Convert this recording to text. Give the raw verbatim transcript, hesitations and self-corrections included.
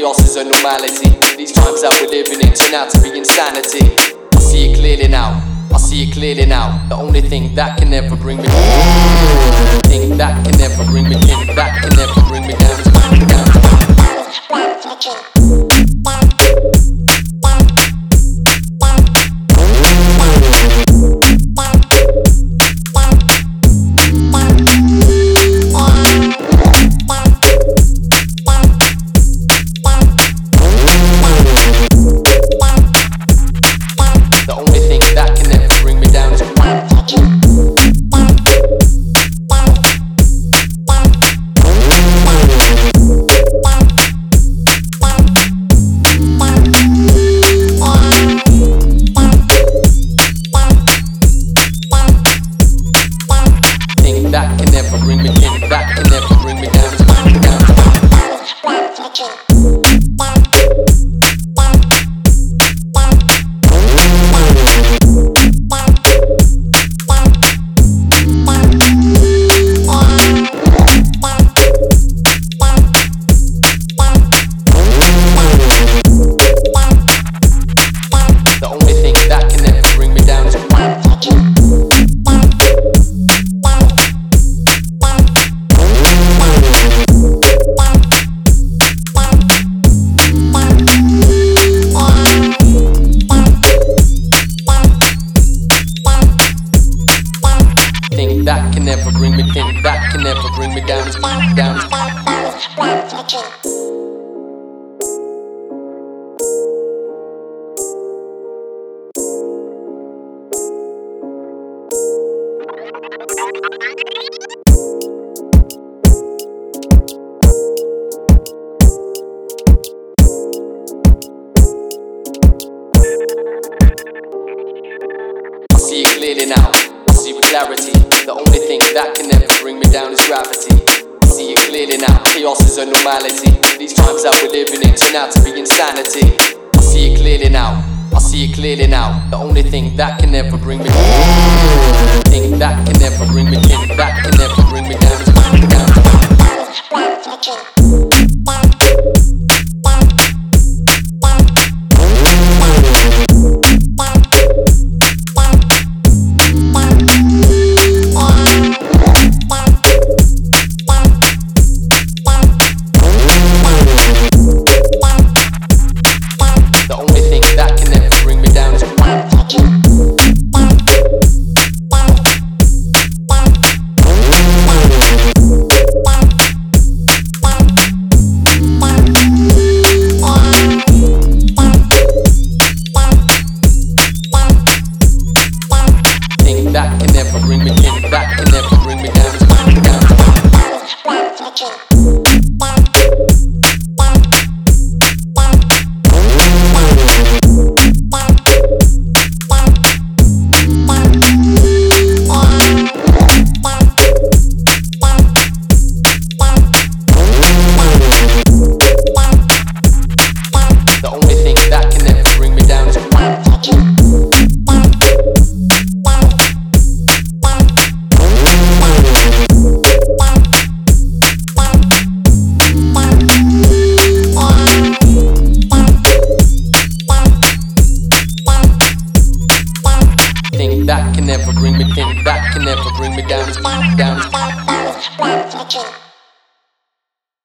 chaos is a normality. These times that we're living in turn out to be insanity. I see it clearly now, I see it clearly now. The only thing that can never bring me down, thing that can never bring me, thing that can never bring me down, down, down. That can never bring me in, that can never bring me down, down. The only thing that can never bring me down is that can never bring me, thing that can never bring me down, down. I see it clearly now, I see with clarity. The only thing that can never bring me down is gravity. I see it clearly now, chaos is a normality. These times that we're living in turn out to be insanity. I see it clearly now, I see it clearly now. The only thing that can never bring me down, thing that can never bring me, thing that can never bring me down, down. That can never bring me in, that can never bring me down, down. The only thing that can never bring me down is that can never bring me, thing that can never bring me down, down.